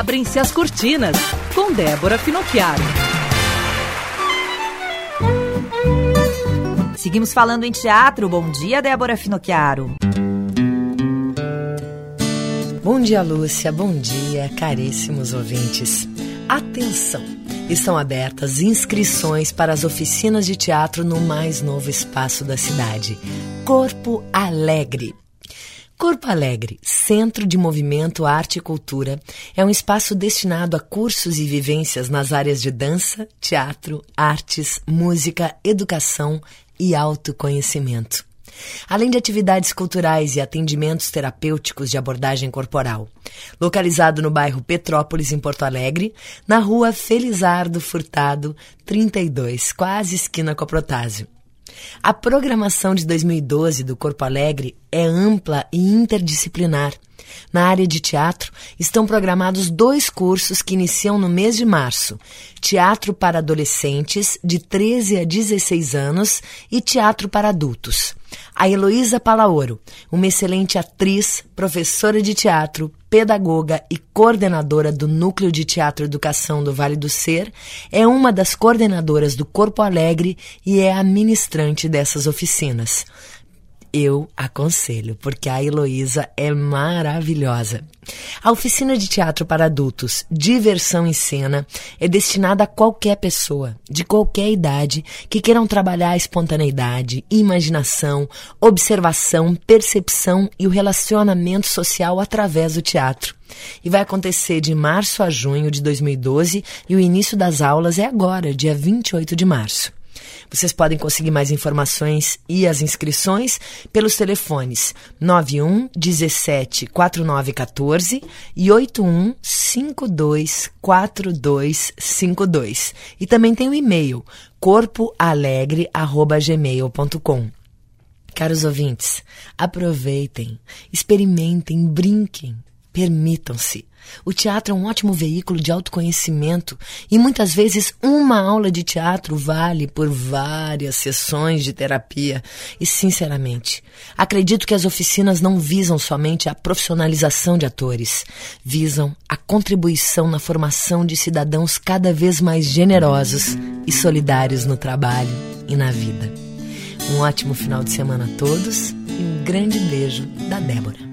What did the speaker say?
Abrem-se as cortinas, com Débora Finocchiaro. Seguimos falando em teatro. Bom dia, Débora Finocchiaro. Bom dia, Lúcia. Bom dia, caríssimos ouvintes. Atenção! Estão abertas inscrições para as oficinas de teatro no mais novo espaço da cidade, Corpo Alegre. Corpo Alegre, Centro de Movimento, Arte e Cultura, é um espaço destinado a cursos e vivências nas áreas de dança, teatro, artes, música, educação e autoconhecimento. Além de atividades culturais e atendimentos terapêuticos de abordagem corporal. Localizado no bairro Petrópolis, em Porto Alegre, na rua Felizardo Furtado, 32, quase esquina com a Protásio. A programação de 2012 do Corpo Alegre é ampla e interdisciplinar. Na área de teatro, estão programados 2 cursos que iniciam no mês de março. Teatro para adolescentes, de 13 a 16 anos, e teatro para adultos. A Heloísa Palaoro, uma excelente atriz, professora de teatro, pedagoga e coordenadora do Núcleo de Teatro e Educação do Vale do Ser, é uma das coordenadoras do Corpo Alegre e é a ministrante dessas oficinas. Eu aconselho, porque a Heloísa é maravilhosa. A oficina de teatro para adultos, Diversão em Cena, é destinada a qualquer pessoa, de qualquer idade, que queiram trabalhar a espontaneidade, imaginação, observação, percepção e o relacionamento social através do teatro. E vai acontecer de março a junho de 2012 e o início das aulas é agora, dia 28 de março. Vocês podem conseguir mais informações e as inscrições pelos telefones 91 17 49 14 e 81 52 42 52. E também tem o e-mail corpoalegre@gmail.com. Caros ouvintes, aproveitem, experimentem, brinquem, permitam-se. O teatro é um ótimo veículo de autoconhecimento e muitas vezes uma aula de teatro vale por várias sessões de terapia. E, sinceramente, acredito que as oficinas não visam somente a profissionalização de atores, visam a contribuição na formação de cidadãos cada vez mais generosos e solidários no trabalho e na vida. Um ótimo final de semana a todos e um grande beijo da Débora.